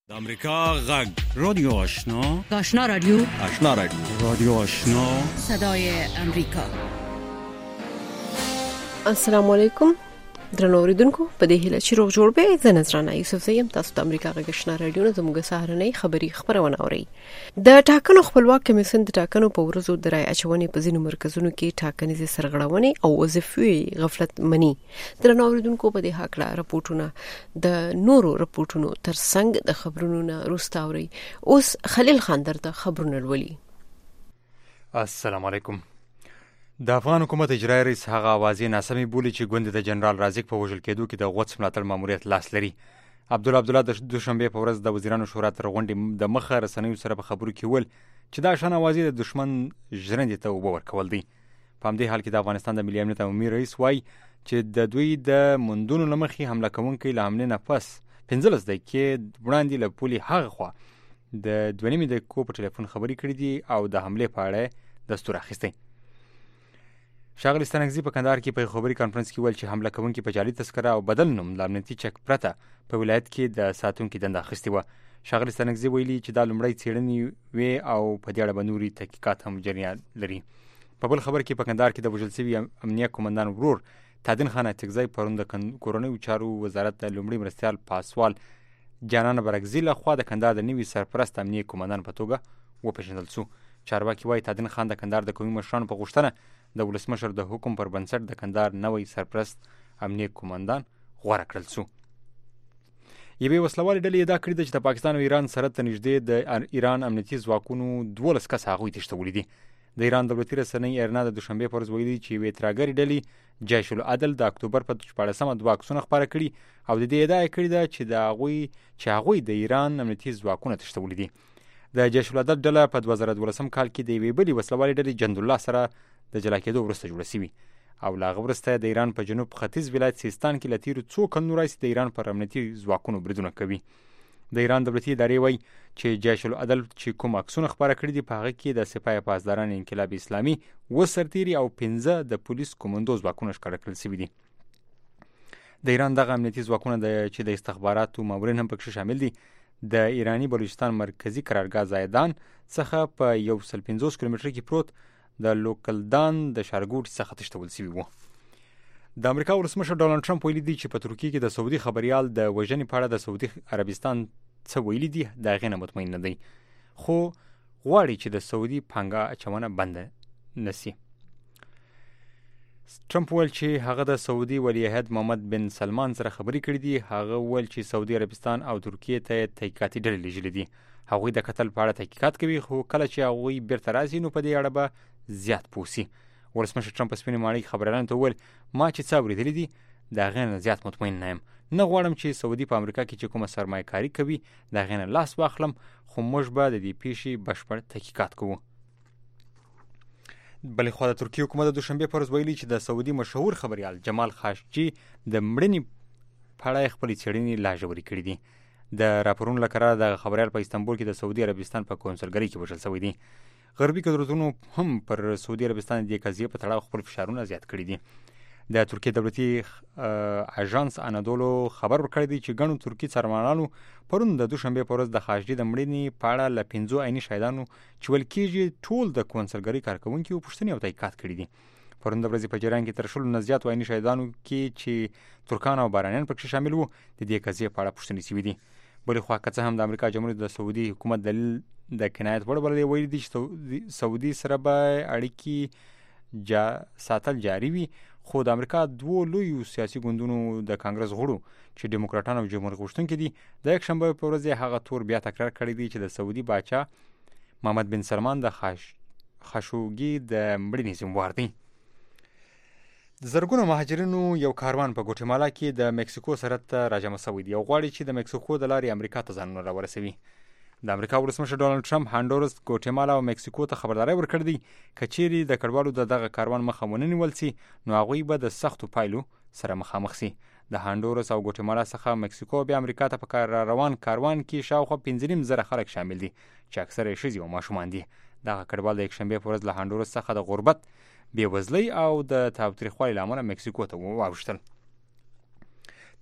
د امریکا غږ رادیو آشنا رادیو رادیو آشنا صدای امریکا. السلام علیکم درنو اوریدونکو، په دې هیله چې روغ جوړ به زه نظرانه یوسف زیم تاسو د امریکا غږ آشنا رادیو نه زموږ سهارنۍ خبری خبرونه اورئ. د ټاکنو خپلواک کمیسیون د ټاکنو په ورځو د رای اچونې په ځینو مرکزونو کې ټاکنیزې سرغړونې او وظیفي غفلت مني. درنو اوریدونکو، په دې حق لا راپورټونه د نورو راپورټونو ترڅنګ د خبرونو نه روسته اورئ. اوس خلیل خان درته خبرونه لولي. السلام علیکم. د افغان حکومت اجرایي رئیس هغه اوازې ناسمې بولي چې ګوند د جنرال رازق په وژل کېدو کې د غوڅ ملاتړ ماموریت لاس لري. عبدالله د دوشنبه په ورځ د وزیرانو شورا تر غونډې د مخه رسنیو سره په خبرو کې ول چې دا شان اوازې د دشمن ژرندې ته اوبه ورکول دي. په همدې حال کې د افغانستان د ملي امنیت عمومي رئیس وایي چې د دوی د موندونو له مخې حمله کوونکي له حملې نه پس 15 دقیقې وړاندې له پولې هغه خوا د 2.5 دقیقو په ټلیفون خبرې کړې دي او د حملې په اړه دستور اخیستی. ښاغلي ستانکزي په کندهار کې په خبري کانفرنس کې ویل چې حمله کوونکي په جعلي تذکره او بدل نوم له امنیتي چک پرته په ولایت کې د ساتونکي دنده اخیستې وه. ښاغلي ستانکزي ویلي چې دا لومړی څېړنې وې او په دې اړه به نوري تحقیقات هم جریان لري. په بل خبر کې په کندهار کې د وژل شوي امنیه قومندان ورور تادین خان اتکزی پرون د کورنیو چارو وزارت د لومړي مرستیال پاسوال جانان برګزي لخوا د کندهار د نوي سرپرست امنیه قومندان په توګه وپېژندل شو. چارواکي وایي تادین خان د کندهار د قومي مشرانو په غوښتنه د ولسمشر د حکم پر بنسټ د کندهار نوی سرپرست امنیه قومندان غوره کړل شو. یوې وسلوالې ډلې ادعا کړې ده چې د پاکستان او ایران سره ته نږدې د ایران امنیتي ځواکونو 12 کسه هغوی تښتولي دي. د ایران دولتي رسنۍ ایرنا د دوشنبه په ورځ ویلي چې یوې ترهګرې ډلې جیش العدل د اکتوبر په 14مه 2 عکسونه خپاره کړي او د دې ادعا کړې ده چې هغوی د ایران امنیتي ځواکونه تښتولي دي. د جیش العدل ډله په 2012 کال کې د یوې بلې وسلوالې ډلې جندالله سره د جلا کېدو وروسته جوړه شوي او له هغه وروسته د ایران په جنوب ختیځ ولایت سیستان کې له تیرو څو کلونو راهیسې د ایران پر امنیتي ځواکونو بریدونه کوي. د ایران دولتي ادارې وایي چې جیش العدل چې کوم عکسونه خپاره کړي دي په هغه کې د سپاه پاسداران انقلاب اسلامي 2 سرتیري او 15 د پولیس کومندو ځواکونه ښکاره کړل شوي دي. د ایران دغه امنیتي ځواکونه چې د استخباراتو مامورین هم پکې شامل دي د ایرانی بلوچستان مرکزی قرارګاه زایدان څخه په 150 کیلومتر کې پروت د لوکلدان د شارګوټ څخه تښتول شوي وو. د امریکا ولسمشر ډونالډ ټرمپ ویلي دی چې په ترکیه کې د سعودي خبريال د وژنې په اړه د سعودي عربستان څه ویلي دي د هغې نه مطمئن نه دی، خو غواړي چې د سعودي پانګه اچونه بنده نشي. ټرمپ ویل چې هغه د سعودي ولیعهد محمد بن سلمان سره خبرې کړې دي. هغه ویل چې سعودي عربستان او ترکیه ته تحقیقاتي ډلې لېږلې دي. هغوی د قتل په اړه تحقیقات کوي، خو کله چې هغوی بیرته راشي نو په دې اړه به زیات پوه شي. ولسمشر ټرمپ په سپینې ماڼۍ کې خبریالانو ته وویل ما چې څه اورېدلي دي د هغې نه زیات مطمئن نه یم. نه غواړم چې سعودي په امریکا کې چې کومه سرمایه کاري کوي د هغې نه لاس واخلم، خو موږ به د دې پیښې بشپړ تحقیقات کوو. بلې خوا د ترکیې حکومت د دوشنبه په ورځ ویلي چې د سعودي مشهور خبریال جمال خاشقجي د مړینې په اړه خپلې څېړنې لا ژورې کړې دي. د راپورونو له قراره د خبریال په استانبول کې د سعودي عربستان په کونسلګرۍ کې وژل شوی دی. غربي قدرتونو هم پر سعودي عربستان د قضیې په تړاو خپل فشارونه زیات کړي دي. د ترکیې دولتي اژانس انادولو خبر ورکړی دی چې ګڼو ترکي څارنوالانو پرون د دوشنبه په ورځ د خاشقجي د مړینې په اړه له 5 عیني شاهدانو چې ویل کېږي ټول د کونسلګرۍ کارکوونکي پوښتنې او تحقیقات کړي دي. پرون د ورځې په جریان کې تر 100 نه زیات عیني شاهدانو کې چې ترکان او بارانیان پکې شامل وو د دې قضیې په اړه پوښتنې شوي دي. بلې خوا که څه هم د امریکا جمهوریت د سعودي حکومت دلیل د کنایت وړ بللی ویلي دي چې سعودي سره به اړیکې ساتل جاري وي، خو د امریکا 2 لویو سیاسي ګوندونو د کانګرس غړو چې ډیموکراټان او جمهور غوښتونکي دي د یکشنبه په ورځ هغه تور بیا تکرار کړی دی چې د سعودي باچا محمد بن سلمان د خاشقجي د مړینې ذمہوار دی. زرګونو مهاجرینو یو کاروان په ګوټمالا کې د مکسیکو سرحد ته راجمع شوی دی او غواړي چې د مکسیکو د لارې امریکا ته ځانونه راورسوي. د امریکا ولسمشر ډونالډ ټرمپ هانډورس، ګوټمالا او مکسیکو ته خبرداری ورکړی دی که چیرې د کډوالو د دغه کاروان مخه ونه نیول شي نو هغوی به د سختو پایلو سره مخامخ شي. د هانډورس او ګوټمالا څخه مکسیکو بیا امریکا ته په روان کاروان کې شاوخوا 15 زره خلک شامل دي چې اکثره یې ښځې او ماشومان دي. دغه کډوال د یکشنبه په ورځ له هانډورس څخه د غربت، بېوزلۍ او د تاوتریخوالي له امله مکسیکو ته واوښتل.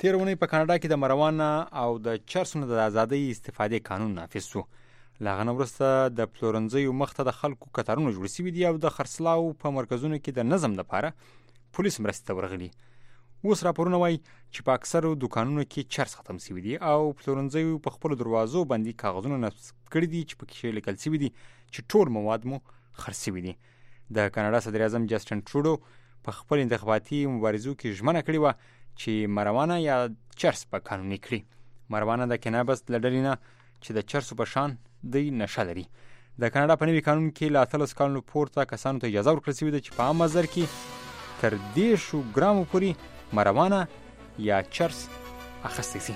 تیر اونۍ په کاناډا کې د مروانه او د چرسو نه د ازادۍ استفادې قانون نافذ شو. له هغه نه وروسته د پلورنځیو مخ ته د خلکو کتارونه جوړ شوي دي او د خرڅلاو په مرکزونو کې د نظم لپاره پولیس مرستې ته ورغلي. اوس راپورونه وایي چې په اکثرو دوکانونو کې چرس ختم شوي دي او پلورنځیو په خپلو دروازو باندې کاغذونه نصب کړي دي چې پکې لیکل شوي دي چې ټول مواد مو خرڅ شوي دي. د کاناډا صدر اعظم جسټن ټروډو په خپل انتخاباتي مبارزو کې ژمنه کړې وه چې مروانه یا چرس په قانوني کړي. مروانه د کینابس له ډلې نه چې د چرسو په شان دی نشه لري. د کاناډا په نوي قانون کې له 13 کالونو پورته کسانو ته اجازه ورکړل شوې ده چې په عام بازار کې تر 10 ګرامو پورې مروانه یا چرس اخیستی شي.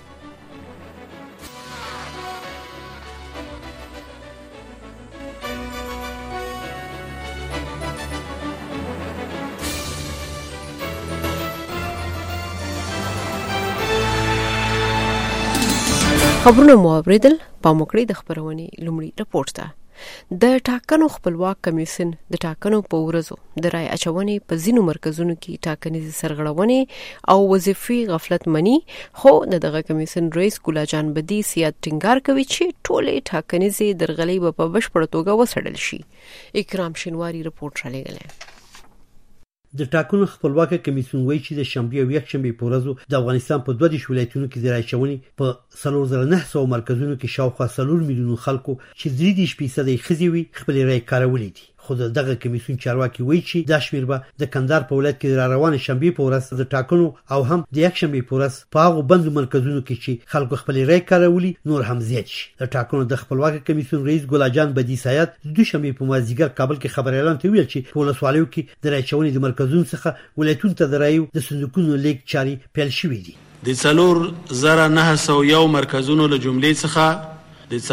خبرونه مو اوریدل. پام وکړئ د خبرونې لومړی رپورټ ته. د ټاکنو خپلواک کمیسیون د ټاکنو په ورځو د رای اچونې په ځینو مرکزونو کې ټاکنیز سرغړونې او وظیفي غفلت مني، خو دغه کمیسیون رئیس ګلاجان بدی سیات ټینګار کوي چې ټولې ټاکنیزې درغلۍ په بشپړه توګه وڅېړل شي. اکرام شینواری رپورټ را لېږلی. د ټاکنو خپلواک کمیسیون وایي چې د شنبې او یکشنبې په ورځو د افغانستان په 22 ولایتونو کې د رای اچونې په 4900 مرکزونو کې شاوخوا 4 میلیون خلکو چې 3% ښځې وي خپل رای کارولې دي. خو دغه کمیسیون چارواکي وایي چې دا شمیر به د کندهار په ولایت کې د روانې شنبې په ورځ د ټاکنو او هم د یکشنبې په ورځ په هغو بندو مرکزونو کې چې خلکو خپل رای کارولي نور هم زیات شي. د ټاکنو د خپلواک کمیسیون رئیس ګلاجان بدی سیات د دوشنبې په مازدیګر کابل کې خبر اعلان ته ویل چې په ولسوالیو کې د رای اچونې د مرکزونو څخه ولایتونو ته د رایو د صندوقونو لیک چارې پیل شوې دي. د 4901 مرکزونو له جملې څخه د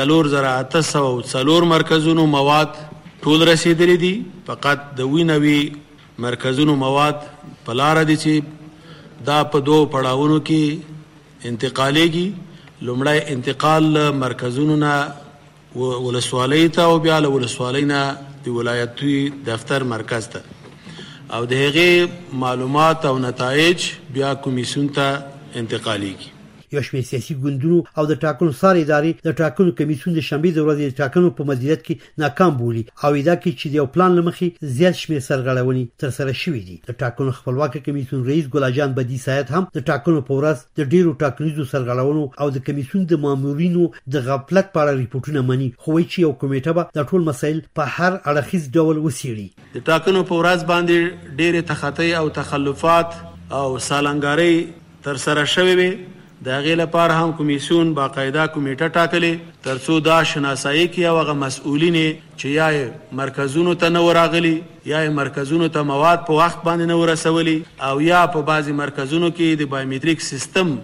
4804 مرکزونو مواد ټول رسیدلی دي. فقط د وینوي مرکزونو مواد په لار دي چې دا په 2 پړاوونو کې انتقالیږي. لومړی انتقال مرکزونو نه ولسوالۍ ته او بیا له ولسوالۍ نه د ولایتي دفتر مرکز ته او د هغې معلومات او نتایج بیا کمیسیون ته انتقالیږي. یو شمېر سیاسي ګوندونو او د ټاکنو څار ادارې د ټاکنو کمیسیون د شنبې د ورځې د ټاکنو په مدیریت کې ناکام بولي او ادعا کوي چې د یو پلان له مخې زیات شمېر سرغړونې ترسره شوې دي. د ټاکنو خپلواک کمیسیون رئیس ګلاجان بدی سیات هم د ټاکنو په ورځ د ډیرو ټاکنیزو سرغړونو او د کمیسیون د مامورینو د غفلت په اړه ریپورتونه مني، خو وایي چې یو کمیټه به د ټول مسایل په هر اړخیز ډول وڅېړي. د ټاکنو په ورځ باندې ډېرې تخطی او تخلفات او سالنګارۍ ترسره شوې وي. د هغې لپاره هم کمیسیون باقاعده کمیټه ټاکلې ترڅو دا شناسایی کړي او هغه مسؤلین چې یا مرکزونو ته نه ورغلي یا مرکزونو ته مواد په وخت باندې نه ورسولي او یا په بعضی مرکزونو کې د بایومټریک سیستم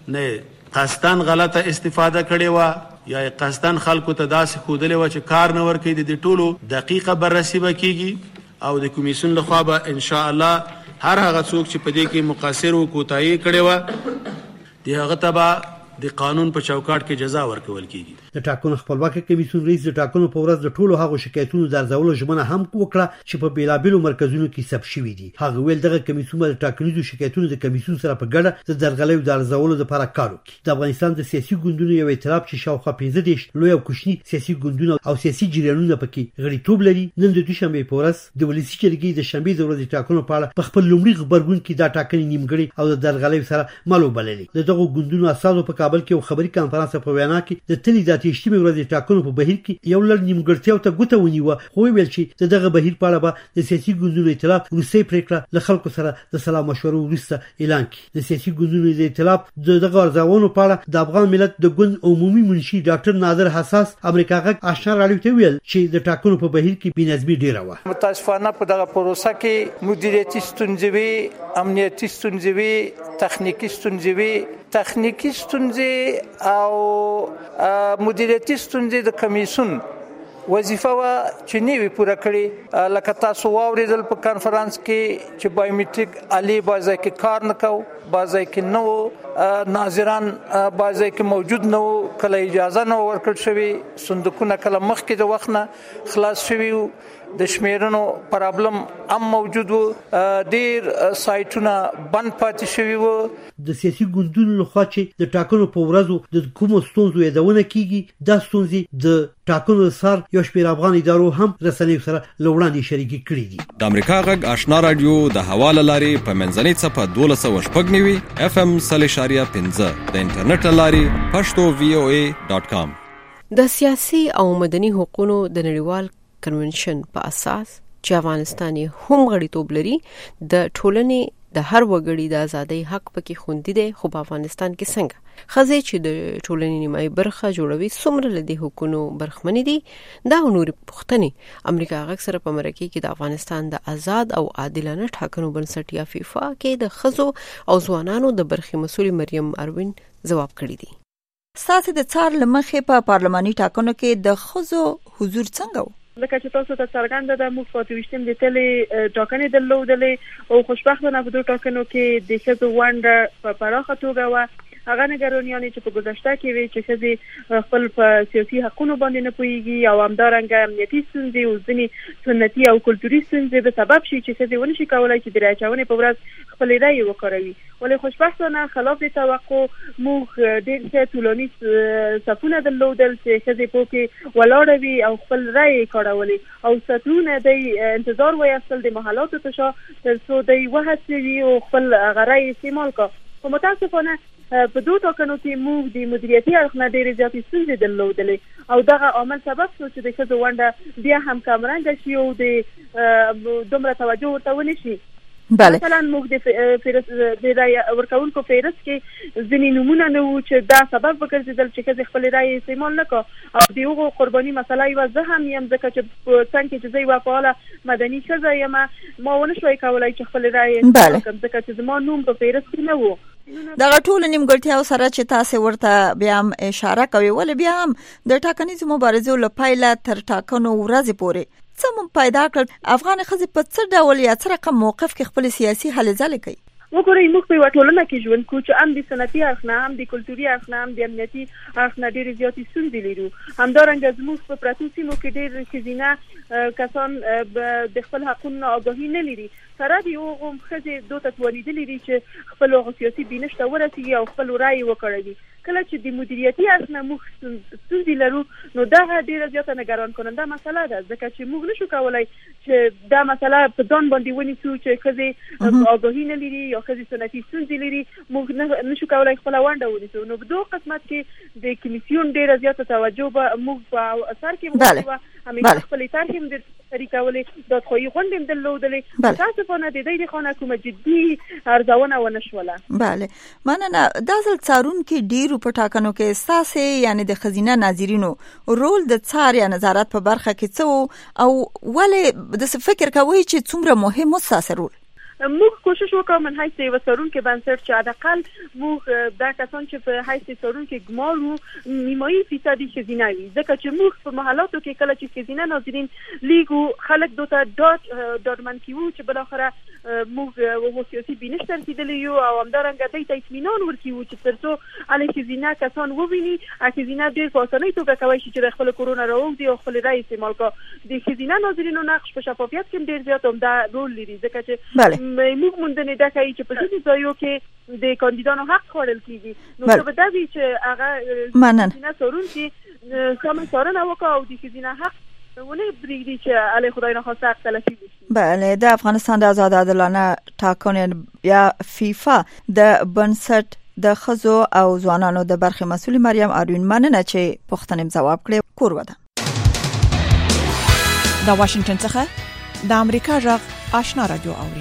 نه قصدن غلطه استفاده کړې وه یا قصدن خلکو ته داسې ښودلې وه چې کار نه ورکوي. د ټولو دقیقه بررسي به کیږي او د کمیسیون لخوا به ان شاء الله هر هغه څوک چې په دې کې مقصر او کوتاهي کړې وه د هغه ته به د قانون په چوکاټ کې جزا ورکول کیږي. د ټاکنو خپلواک کمیسیون رئیس د ټاکنو په ورځ د ټولو هغو شکایتونو د ارزولو ژمنه هم وکړه چې په بیلابیلو مرکزونو کې ثبت شوي دي. هغه ویل دغه کمیسیون د ټاکنیزو شکایتونو د کمیسیون سره په ګډه د درغلیو د ارزولو لپاره کار وکړي. د افغانستان د سیاسي ګوندونو یو ائتلاف چې شاوخوا 15 لوی او کوچني سیاسي ګوندونه او سیاسي جریانونه پکې غړیتوب لري، نن د دوشنبې په ورځ د ولسي جرګې د شنبې د ورځې ټاکنو په اړه په خپل لومړي خبرګون کې دا ټاکنې نیمګړې او د درغلیو سره ملو بللې. دغه ګوندونو اساسو په کابل کې یو خبري کانفرنس په وینا کې د تلې د تشتمې ورځې ټاکنو په بهیر کې یو لړ نیمګړتیاو ته ګوته ونیوه، خو ویل چې دغه بهیر په اړه به د سیاسي ګوندونو ائتلاف وروستۍ پریکړه له خلکو سره د سلا مشورو وروسته اعلان کړي. د سیاسي ګوندونو د ائتلاف دغه ارزونو په اړه د افغان ملت د ګوند عمومي منشي ډاکټر نادر حساس امریکا غږ آشنا راډیو ته ویل چې د ټاکنو په بهیر کې بېنظمي ډیره وه. متاسفانه په دغه پروسه کې مدیریتي ستونزې وي، امنیتي ستونزې وي، تخنیکی ستونزې وي. تخنیکی ستونزې او مدیریتي ستونزې د کمیسیون وظیفه وا چې نیوی پوره کړی. لکه تاسو واوریدل په کانفرنس کې چې بایومټریک علی بازار کې کار نه کو، بازی کې نو ناظران بازی کې موجود نو کله اجازه نو ورکړل شوی صندوقونه کله مخکې د وخت نه خلاص شوی د شمیرنو پرابلم هم موجود و ډیر سایټونه بند پاتې شوی و د سیاسي ګوندونو لخوا چې د ټاکنو په ورځو د کوم ستونزو یادونه کیږي د ستونزې د ټاکنو سر یو شمېر افغان ادارو هم رسنیو سره لوړاندې شریکي کړي دي د امریکا غږ آشنا رادیو د حواله لاري په منځنۍ صفه 12.9 FM 0.15 د انټرنیټ لاري pashto.voa.com د سیاسي او مدني حقوقو د نړیوال کنونشن په اساس چې افغانستان هم غړیتوب لري د ټولنې د هر وګړي د ازادۍ حق پکې خوندي دی خو په افغانستان کې څنګه خزې چې د ټولنې نیمایي برخه جوړوي څومره له دې حقوقو برخمنې دي دا نور پوښتنې امریکا غږ سره په مرکه کې د افغانستان د آزاد او عادلانه ټاکنو بنسټ یا فیفا کې د خزو او ځوانانو د برخې مسؤل مریم اروین ځواب کړی دی. ساسي د څار لمخې په پارلماني ټاکنو کې د خزو حضور څنګه و؟ لکه چې تاسو ته څرګنده ده موږ فاتويشتم د تلې ټاکنې درلودلې او خوشبختانه په دوه ټاکنو کې د ښځو ونډه په پراخه توګه و. هغه نګرانیانې چې په گذشته کې وی چې ښځې خپل په سیاسي حقوقو باندې نه پوهیږي او همدارنګه امنیتي ستونزې او ځینې سنتي او کلتوري ستونزې به سبب شي چې ښځې ونشي کولای چې د راچونې په ورځ خپل رائے وکړي. ولې خوشبختانه خلاف د توقع موږ ډېر څه ټولنیز صفونه درلودل چې ښځې پکې ولاړ وي او خپل رائے کاروي او ستونه د انتظار وایستل د محلاتو ته تر څو د وهڅوي او خپل غرای استعمال کړي. په متاسفانه په دوه ټاکنو کې موږ د مدیریتي اړخ نه ډېرې زیاتې ستونزې درلودلې او دغه عامل سبب شو چې د ښځو ونډه بیا هم کمرنګه شي او د دومره توجه ورته ونه شي. مثلا موږ د رای ورکوونکو فهرست کې ځینې نمونه نه وو چې دا سبب وګرځېدل چې ښځې خپل رای استعمال نه کړه او د هغو قرباني مسله یوه زه هم یم ځکه چې په څنګ کې چې زه یوه فعاله مدني ښځه یم ما ونه شوی کولی چې خپل رای استعمال کړم ځکه چې زما نوم په فهرست کې نه و. دغه ټول نیمګړتیاو سره چې تاسو ورته بیا هم اشاره کوي ولې بیا هم د ټاکنیزو مبارزو لپاره تر ټاکنو ورځې پورې څه پیدا کړ افغان ښځې په څه ډول یا څه رقم موقف کې خپل سیاسي هلې ځلې کوي؟ وګورئ موږ په یوه ټولنه کې ژوند کوو چې هم د صنعتي اړخ نه هم د کلتوري اړخ نه هم د امنیتي اړخ نه ډېرې زیاتې ستونزې لرو. همدارنګه زموږ په پرتو سیمو کې ډېر ښځینه کسان د خپل حقونو نه آګاهي نه لري. سره د هغو ښځې دوی ته توانېدلي دي چې خپل سیاسي بینش ته ورسېږي او خپل رایې وکړوي. کله چې د مدیریتي اړخ نه موږ ستونزې لرو نو دغه ډېره زیاته نګران کننده مسله ده ځکه چې موږ نشو کولی چې دا مسله په ځان باندې ونیسو چې ښځې آګاهي نه لري یا ښځې سنتي ستونزې لري موږ نشو کولی خپله ونډه ونیسو. نو په دغه قسمت کې د کمیسیون ډېره زیاته توجه به موږ په اثر کې وکړو همیشه خپلې طرحې هم درته شریکولې دادخواهي غونډې هم درلودلې. متاسفانه د دې خوا نه کومه جدي ارزونه ونه شوله. بله مننه. دا ځل څارونکي ډېرو په ټاکنو کې ستاسې یعنی د ښځینه ناظرینو رول د څار یا نظارت په برخه کې څه او ولې داسې فکر کوئ چې څومره مهم و ستاسې رول؟ موږ کوشش وکړو من حیث یو څارونکي بنسټ چې حداقل موږ دا کسان چې په حیث څارونکي ګمار وو نیمایي فیصدي ښځینه وي ځکه چې موږ په محلاتو کې کله چې ښځینه ناظرین لیږو خلک دوی ته ډاډمن کیوو چې بالاخره موږ سیاسي بینش ترسیدلی یو او همدارنګه دوی ته اطمینان ورکوو چې تر څو هلې ښځینه کسان وویني ښځینه ډېر په اسانۍ توګه کولی شي چې د خپل کورونه راوږدي او خپل رای استعمال کړي. د ښځینه ناظرینو نقش په شفافیت کې هم ډېر زیات عمده رول لري ځکه چې موږ موندنې دا کوي چې په ځینو ځایو کې د کاندیدانو حق خوړل کیږي نو څه به دا وي چې هغه ښځینه څارونکي سمه څارنه وکړي او د ښځینه حق ونه پرېږدي چې هلې خدای نخواسته حق تلفي وشي. بله د افغانستان د آزاد عادلانه ټاکنو یا فیفا د بنسټ د ښځو او ځوانانو د برخې مسؤل مریم اروین مننه چې پوښتنې ځواب کړې. کور وده د واشنگټن څخه د امریکا غږ آشنا رادیو اوري.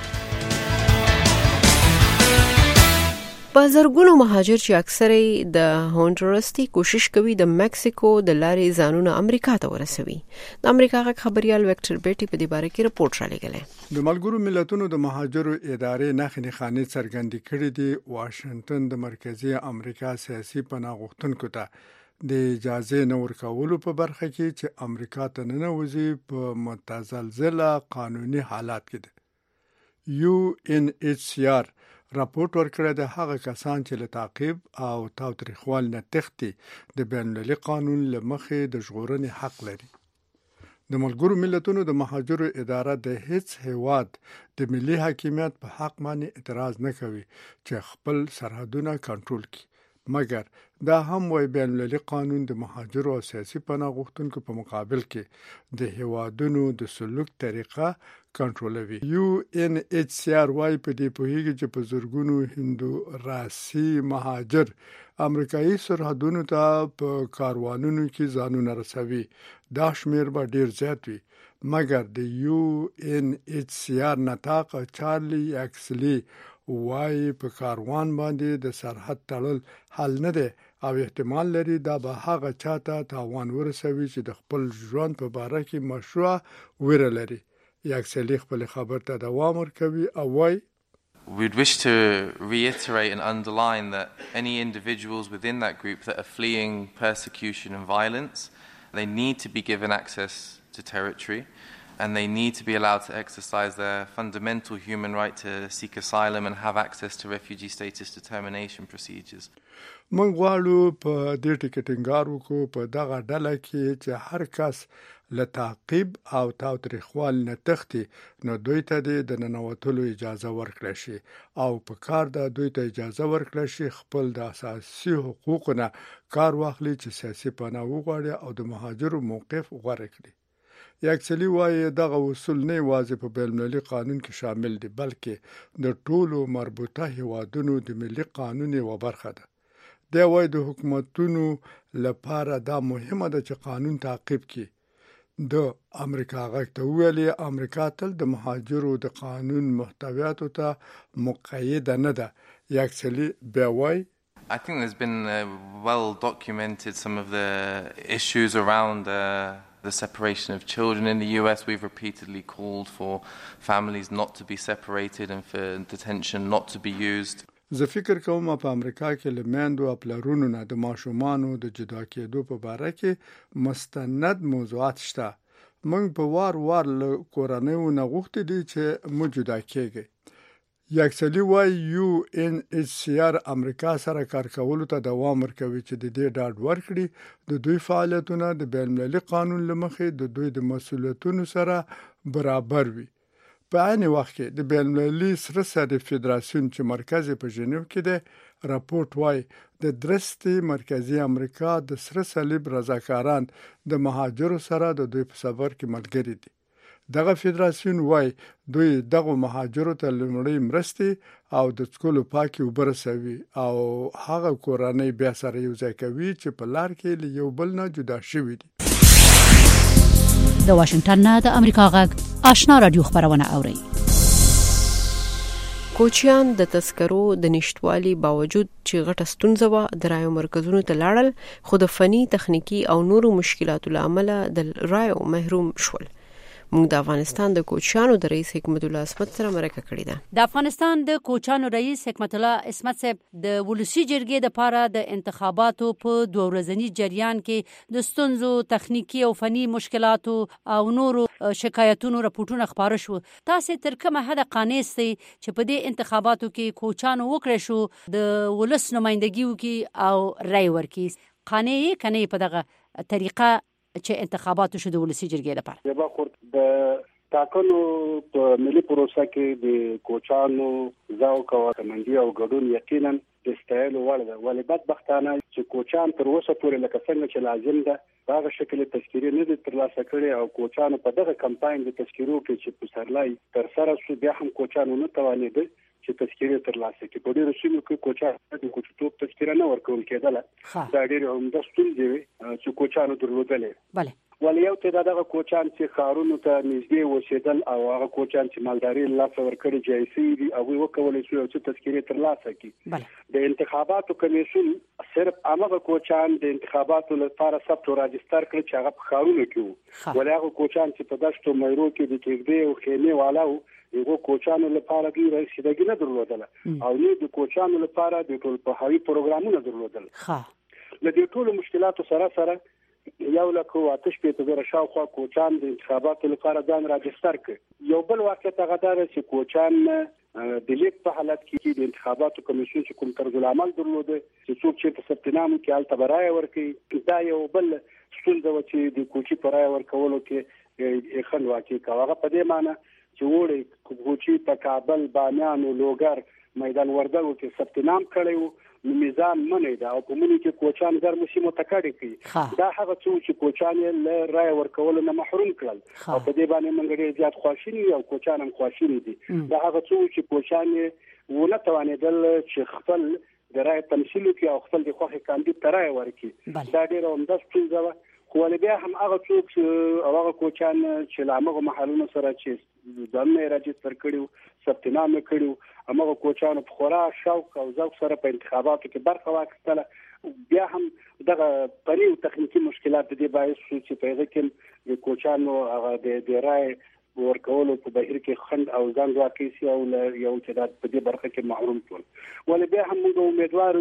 بازرګونو مهاجر چې اکثره د هونډورس دي کوشش کوي د مکسیکو د لارې ځانونه امریکا ته ورسوي. د امریکا غږ خبريال وکټر بیټي په دې باره کې رپورټ را لګلې. د ملګرو ملتونو د مهاجرو ادارې نښې خانې څرګندې کړې دي واشنگټن د مرکزی امریکا سیاسي پناه غوښتونکو ته د اجازه نه ورکولو په برخه کې چې امریکا ته ننوځي په متزلزله قانوني حالات کې ده. UNHCR راپورټ ورکړی د هغه کسان چې له تعقیب او تاوتریخوالي نه تښتي د بین المللي قانون له مخې د ژغورنې حق لري. د ملګرو ملتونو د مهاجرو اداره د هیڅ هیواد د ملي حاکمیت په حق باندې اعتراض نه کوي چې خپل سرحدونه کنټرول کړي، مګر دا هم وایي بین المللي قانون د مهاجرو او سیاسي پناه غوښتونکو په مقابل کې د هیوادونو د سلوک طریقه کنټرولوي. UNHCR وايي په دې پوهیږي چې په زرګونو هندوراسي مهاجر امریکایي سرحدونو ته په کاروانونو کې ځانونه رسوي. دا شمیر به ډیر زیات وي، مګر د UNHCR نطاق چارلی اکسلی وايي په کاروان باندې د سرحد تړل حل نه دی او احتمال لري دا به هغه چاته تاوان ورسوي چې د خپل ژوند په باره کې مشروع ویره لري. اکسلی خپل خبر ته دوام ورکوي او وايي We'd wish to reiterate and underline that any individuals within that group that are fleeing persecution and violence, they need to be given access to territory and they need to be allowed to exercise their fundamental human right to seek asylum and have access to refugee status determination procedures. موږ غواړو په دې ټکي ټینګار وکړو په دغه ډله کې چې هر کس له تعقیب او تاوتریخوالي نه تښتي نو دوی ته د ننوتلو اجازه ورکړل شي او په کار د دوی ته اجازه ورکړل شي خپل د اساسي حقوقونه کار واخلي چې سیاسي پناه وغواړي او د مهاجرو موقف غوره کړي. یاکسلی وايي دغه اصول نه یوازې په بین المللي قانون کې شامل دي بلکې د ټولو مربوطه هیوادونو د ملي قانون یوه برخه ده. دا وايي د حکومتونو لپاره دا مهمه ده چې قانون تعقیب کړي. د امریکا غږ ته ویلي امریکا تل د مهاجرو د قانون محتویاتو ته مقیده نه ده. یاکسلی بیا وايي I think there's been well documented some of the issues around the separation of children in the US. We've repeatedly called for families not to be separated and for detention not to be used. زه فکر کوم په امریکا کې له میندو او پلرونو نه د ماشومانو د جدا کېدو په باره کې مستند موضوعات شته. موږ په وار له کورنیو نه غوښتي دي چې مو جدا کېږي. یاکسلی وايي UNHCR امریکا سره کار کولو ته دوام ورکوي چې د دې ډاډ ورکړي د دوی فعالیتونه د بین المللي قانون له مخې د دوی د مسؤلیتونو سره برابر وي. په عین وخت کې د بین المللي سره صلیب فدراسیون چې مرکز په ژنیو کې ده راپورټ وايي د درستي مرکزی امریکا د سره صلیب رضاکاران د مهاجرو سره د دوی په سفر کې ملګري دي. دغه فدراسیون وايي دوی دغه مهاجرو ته لومړی مرستې او د څکلو پاکي اوبه رسوي او هغه کورنۍ بیا سره یو ځای کوي چې په لار کې له یو بل نه جدا شوي دي. د واشنگټن نه د امریکا غږ آشنا رادیو خبرونه اوري. کوچیان د تذکرو د نشټوالي باوجود چې غټه ستونزه و د رایو مرکزونو ته لاړل خو د فني تخنیکی او نورو مشکلاتو لامل د رایو محروم شول. موږ د افغانستان د کوچیانو د رئیس حکمت الله عصمت سره مرکه کړې ده. د افغانستان د کوچیانو رئیس حکمت الله عصمت صاحب د ولسی جرګې د لپاره د انتخاباتو په 2 ورځني جریان کې د ستونزو تخنیکی او فني مشکلاتو او نورو شکایتونو راپورټونه خبره شو. تاسو تر کومه حد قانع یاست چې په دې انتخاباتو کې کوچیانو وکړي شو د ولس نمائندګي وکي او رای ورکي؟ قانع کنه په دغه طریقه چې انتخاباتو شو د ولسی جرګې لپاره؟ یبا خورد د ټاکنو په ملي پروسه کې د کوچانو ذوق او تمندي او ګډون یقینا د استایل وړ ده. ولې بدبختانه چې کوچان تر اوسه پورې لکه څنګه چې لازم ده هغه شکل تذکيري نه دي ترلاسه کړي او کوچانو په دغه کمپاین د تذکيرو کې چې په سرلای تر سره شو بیا هم کوچانو نه توانېدل چې تذکيري ترلاسه کړي. په ډېرو سیمو کې کوچان د کوچتوب تذکيره نه ورکول کېدله. دا ډېر هم د ستونزې وي چې کوچانو درلودلې. بله ولې یو تعداد هغه کوچان چې ښارونو ته نږدې اوسېدل او هغه کوچان چې مالداري له لاسه ورکړي جایسي دي هغوی وکولی شو یو څه تذکیرې ترلاسه کړي. د انتخاباتو کمیسیون صرف هغه کوچان د انتخاباتو لپاره ثبت او راجستر کړي چې هغه په ښارونو کې وو. ولې هغه کوچان چې په دشتو میرو کې د کېږدۍ او خیمې والا وو یو کوچانو لپاره دوی رسیدګي نه درلودله او نه د کوچانو لپاره د ټول پوهاوي پروګرامونه درلودل. له دې ټولو مشکلاتو سره یو لکه 8,000 شاوخوا کوچان د انتخاباتو لپاره ځان راجستر کړ. یو بل واقعیت هغه دا چې کوچان د لیک په حالت کې د انتخاباتو کمیسیون چې کوم طرز العمل درلوده چې څوک چې په سپتنامو کې الته برای ورکړي دا یو بل ستونزه و چې د کوچي برای ورکولو کې خند واقع کاوه په دې معنی چې وړي کوچي په کابل بامیان او لوګر میدان وردګو کې سپتنام کړي میزان منې دا او په مونږ کې کوچان ګرمو سیمو تکړه کوي دا هغه څو چې کوچان له رای ورکول نه محروم کړل او په دې باندې موږ ډېر زیات خوشحالي او کوچان هم خوشحالي دي دا هغه څو چې کوچان ونه توانېدل چې خپل د رای تمثيل کوي او خپل د خوخي کاندید ترای ورکړي دا ډېر عمده ستونزه و خو بیا هم هغه څوک چې هغه کوچان چې لامغه محلونو سره چې ځانونه راجستر کړیو سپتنامه کړیو هغه کوچانو په خورا شوق او ذوق سره په انتخاباتو کې برخه واخیستله بیا هم دغه پریو تخنیکی مشکلات د دې باعث شو چې په هغه کې د کوچانو هغه د رای ورکولو په بهیر کې خند او ځان واقع سي او یو چې د دې برخه کې محروم شول ولې بیا هم موږ امیدوار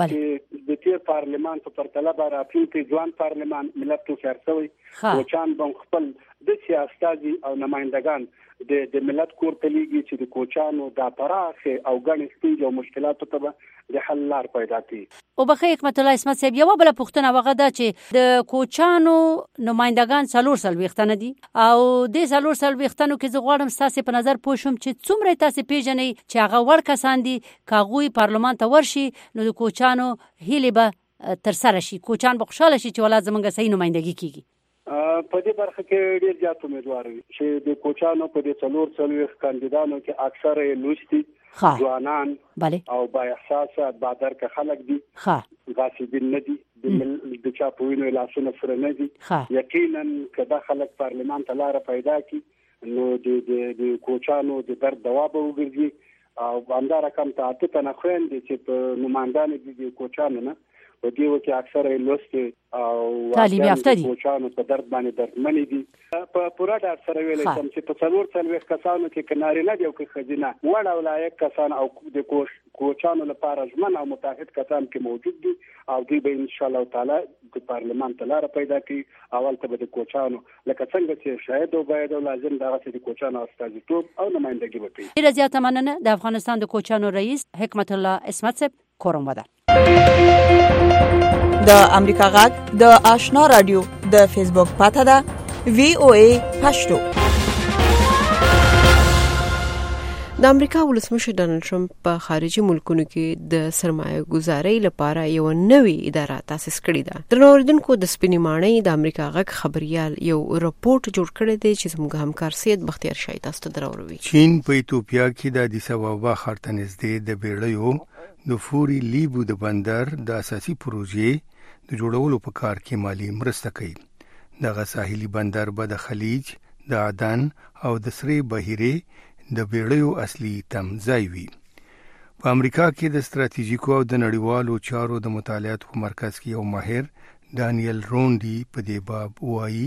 چې د تیر پارلمان په پرتله به راتلونکي ځوان پارلمان ملت ته فرصوي کوچان به خپل د سیاستي او نمائندگان د ملت کور ته لیږي چې د کوچانو د پراخه او غني ستونزې او مشکلاتو ته د حل لار پیدا کړي او بخې حکمت الله اسمت صاحب یو بل پوښتنه وغه ده چې د کوچانو نمائندگان څلور سلويختنه دي او د څلور سلويختنو کې زه غواړم تاسو په نظر پوښوم چې څومره تاسو پیژنې چې هغه ور کسان دي کاغوي پارلمان ته ورشي نو د کوچانو هیله به تر سره شي کوچان به خوشاله شي چې ولادت زمونږ صحیح نمائندګي کیږي په دې برخه کې ډېر زیات امیدوار یم چې د کوچانو په دې څلور څلويخ کاندیدانو کې اکثره لوستي ځوانان او با احساسه بادرکه خلک دي غاصبین نه دي د چا په وینو لاسونه سره نه دي یقینا کله خلک پارلمان ته لار پیدا کړي نو د کوچانو د درد دوا به وګرځي او همدا رقم ته اته نه خويندې چې په نمائندانو دي کوچانو نه په دې وخت کې اکثره لوستي او تعلیم یافته دي کوچانو په درد باندې دردمنې دي په پورا ډار سره ویل کوم چې په څلور څلويخ کسانو کې کناري نه دی او کې خزینه وړ او لایق کسان او د کوچانو لپاره ځمن او متحد کسان کې موجود دي او دوی به ان شاء الله تعالی د پارلمان ته لار پیدا کړي اول ته به د کوچانو لکه څنګه چې شاید او باید او لازم دغه چې د کوچانو استازیتوب او نمائندګي وکړي. ډیره زیاته مننه د افغانستان د کوچانو رئیس حکمت الله اسمت صاحب کوم ودا د امریکا غږ د آشنا رادیو د فیسبوک پاته ده VOA پښتو. د امریکا ولسمشر ډانلډ ټرمپ په خارجي ملکونو کې د سرمایه ګزارۍ لپاره یو نوې اداره تاسیس کړې ده. د نوردونکو د سپینې ماڼۍ د امریکا غږ خبريال یو رپورت جوړ کړی دی چې زموږ همکار سید بختیار شاه تاسو ته دراوروي. چین په ایتوپیا کې د اډیس ابابا ښار ته نږدې د بیړیو د فوري لیبو د بندر د اساسي پروژې د جوړولو په کار کې مالی مرسته کوي. دغه ساحلي بندر به د خلیج د عدن او د سری بحیره د بیړیو اصلي تمځای وي. په امریکا کې د ستراتیژیکو او د نړیوالو چارو د مطالعات په مرکز کې یو ماهر ډانیل رونډي په دې باب وایي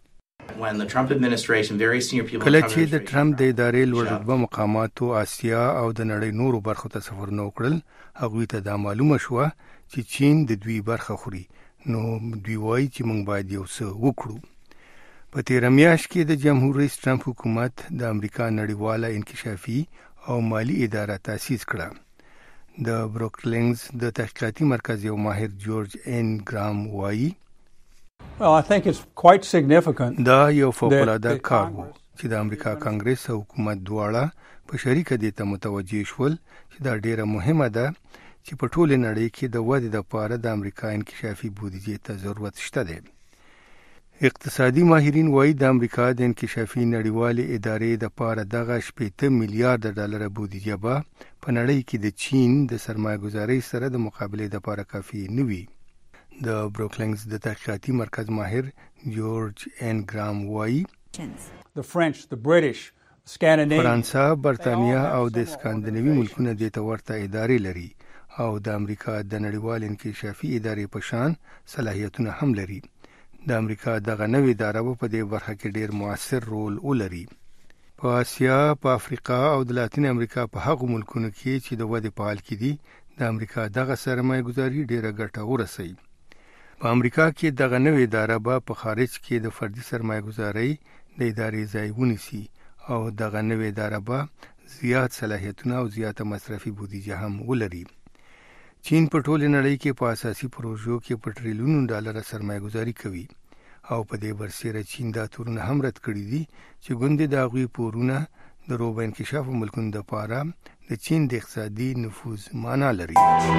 کله چې د ټرمپ د ادارې لوړ رتبه مقاماتو آسیا او د نړۍ نورو برخو ته سفرونه وکړل هغوی ته دا معلومه شوه چې چین د دوی برخه خوري نو دوی وایي چې موږ باید یو څه وکړو. په تیر میاشت کې د جمهور رئیس ټرمپ حکومت د امریکا نړیواله انکشافي او مالی اداره تاسیس کړه. د بروکلینز د تحقیقاتي مرکز یو ماهر جورج ان ګرام وایي Well, I think it's quite significant. دا یو فوق‌العاده کار و چې د امریکا کانګرس او حکومت دواړه په شریکه دي ته متوجي شول چې دا ډیره مهمه ده چې په ټوله نړۍ کې د ودې لپاره د امریکا انکشافي بودیجې ته ضرورت شته دی. اقتصادي ماهرین وایي د امریکا د انکشافي نړیوالې ادارې د پاره دغه 80 میلیارډ ډالر بودیجه به په نړۍ کې د چین د سرمایه‌ګزارۍ سره د مقابلې لپاره کافي نه وي. د بروکلینز د تحقیقاتي مرکز ماهر جورج ان ګرام وایي فرانسه، برتانیا او د اسکاندیناوي ملکونه د ورته ادارې لري او د امریکا د نړیوال انکشافي ادارې په شان صلاحیتونه هم لري. د امریکا دغه نوې اداره په دې برخه کې ډېر موثر رول ولري. په آسیا، په افریقا او د لاتین امریکا په هغو ملکونو کې چې د ودې په حال کې دي د امریکا دغه سرمایه ګزاري ډېره ګټه ورسوي. په امریکا کې دغه نوې اداره به په خارج کې د فردي سرمایه ګزارۍ د ادارې ځای ونیسي او دغه نوې اداره به زیات صلاحیتونه او زیاته مصرفي بودیجه هم ولري. چین په ټوله نړۍ کې په اساسي پروژو کې په ټریلیونو ډالر سرمایه گذاري کوي او په دې برسېره چین دا تورونه هم رد کړي دي چې ګوندې د هغوی پورونه د روبه انکشافو ملکونو دپاره د چین د اقتصادي نفوذ معنا لري.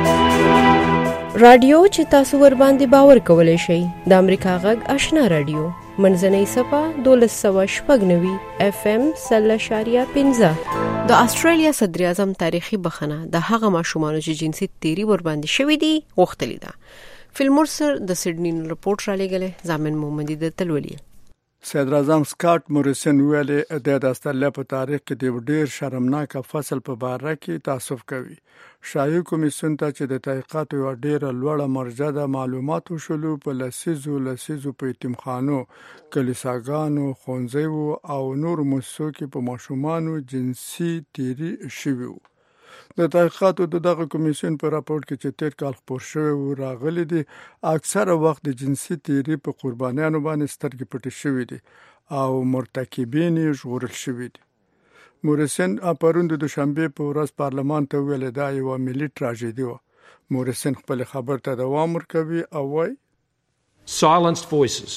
رادیو چې تاسو ور باندې باور کولای شئ د امریکا غږ آشنا رادیو منځنۍ صفه 1290 FM 0.15 د استرالیا صدر اعظم تاریخي بخنه د هغه ماشومانو چې جنسي تیری ور باندې شوې دي غوښتلې ده. فیلمورسر د سیډنی رپورټ را لګلې ځامن محمدي د تلولي. صدر اعظم سکاټ موریسن ویلي د استرالیا په تاریخ کې د ډېر شرمناک فصل په باره کې تاسف کوي. شاهي کمیسیون ته چې د تحقیقاتو یو ډېره لوړه مرجع د معلوماتو شلو په لسیزو په یتیمخانو، کلیساګانو، ښوونځیو او نور مؤسسو کې په ماشومانو جنسي تیری شوي وو. د تحقیقاتو دغه کمیسیون په راپورټ کې چې تیر کال خپور شوی و راغلي دي اکثره وخت د جنسي تیری په قربانیانو باندې سترګې پټې شوې دي او مرتکبین یې ژغورل شوي دي. موریسن پرون د دوشنبه په ورځ پارلمان ته ویل دا یو ملي تراژیدي و. موریسن خپل خبر ته دوام ورکوي او وايي Silenced voices,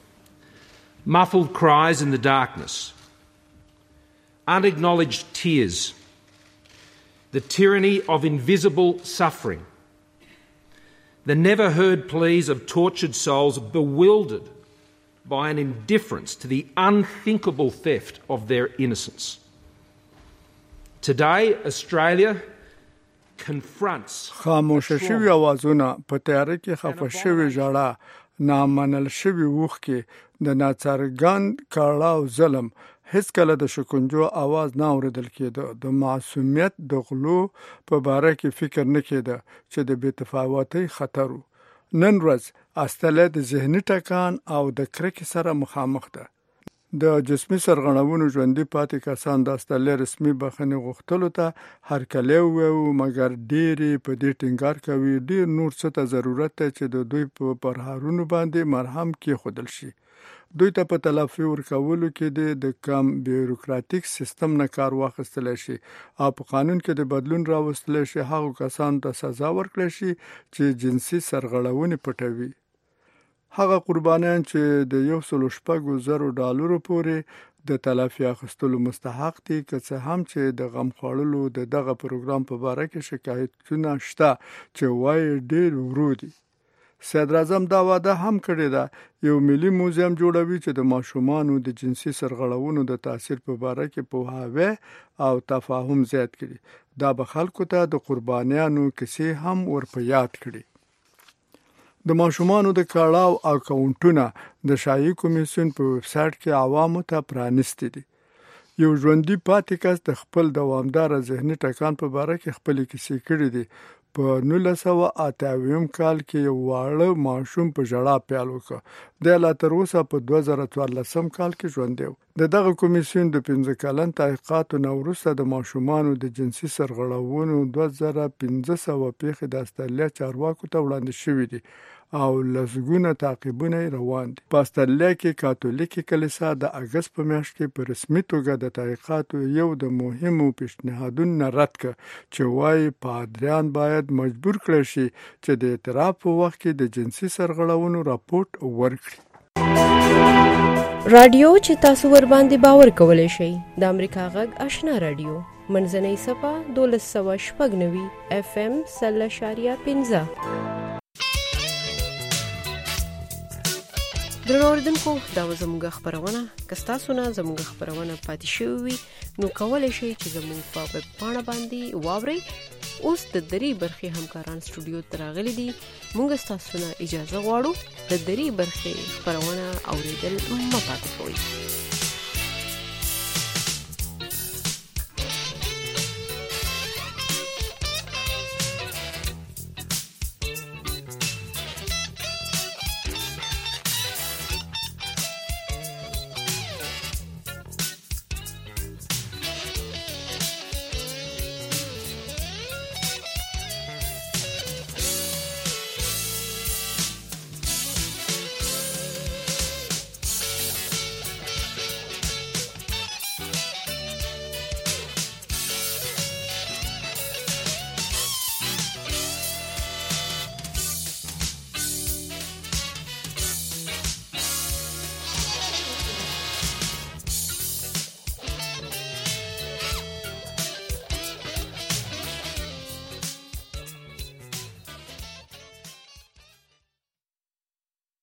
muffled cries in the darkness, unacknowledged tears, the tyranny of invisible suffering, the never heard pleas of tortured souls bewildered by an indifference to the unthinkable theft of their innocence. Today, Australia confronts خاموشه شوی اوازونه په تیاره کې خفه شوی ژړا، نامنل شوی اوښکې، د ناڅرګند کړاو ظلم هیڅ کله د شکنجو आवाज نه اوریدل کېده. د معصومیت د غلو په باره کې فکر نه کېده چې د بې تفاوتۍ خطر و. نن ورځ استرالیا د ذهني ټکان او د کرکې سره مخامخ ده. د جسمي سرغړونو ژوندي پاتې کسان د استرالیا رسمي بخښنې غوښتلو ته هرکلی وویل، مګر ډېرې په دې ټینګار کوي ډېر نور څه ته ضرورت دی چې د دوی په پرهارونو باندې مرهم کېښودل شي. دوی ته په تلافي ورکولو کې د کم بیوروکراتیک سیستم نه کار واخیستلی شي او په قانون کې د بدلون راوستلی شي. هغو کسانو ته سزا ورکړی شي چې جنسي سرغړونې پټوي. هغه قربانیان چې د $106,000 پورې د تلافي اخیستلو مستحق دي، که څه هم چې د غم خوړلو د دغه پروګرام په باره کې شکایتونه شته چې وایي ډېر ورو دي. صدر اعظم دا وعده هم کړې ده یو ملي موزیم جوړوي چې د ماشومانو د جنسي سرغړونو د تاثیر په باره کې پوهاوی او تفاهم زیات کړي. دا به خلکو ته د قربانیانو کیسې هم ورپه یاد کړي. د ماشومانو د کړاو اکاونټونه د شاهي کمیسیون په ویب سایټ کې عوامو ته پرانیستي دي. یو ژوندي پاتې کس د خپل دوامداره ذهني ټکان په باره کې خپلې کیسې کړي دي. په 1988 کال کې یو واړه ماشوم په ژړا پیل وکړ. د لا تر اوسه په 2014 کال کې ژوندی و. دغه کمیسیون د 15 کلن تحقیقاتو نه وروسته د ماشومانو د جنسي سرغړونو 2500 پیښې د استرالیا چارواکو ته وړاندې شوې دي او لسګونه تعقیبونه روان دي. په استرالیا کې کاتولیکي کلیسا د اگست په میاشت کې په رسمي توګه د تحقیقاتو یو د مهمو پیشنهادونو رد کړ چې وايي پادریان باید مجبور کړي شي چې د اعتراف په وخت کې د جنسي سرغړونو راپورټ ورکړي. رادیو چې تاسو ور باندې باور کولای شئ د امریکا غږ آشنا رادیو منځنۍ صفه 1290 FM 0.15 درنو اوریدونکو دا زموږ خبرونه که تاسو نه زموږ خبرونه پاتې شوي نو کولای شئ چې زموږ په ویب پاڼه باندې واورئ. اوس د درې برخې همکاران سټوډیو ته راغلي دي. موږ تاسو نه اجازه غواړو د درې برخې خبرونه اوریدل مه پاتې کوئ.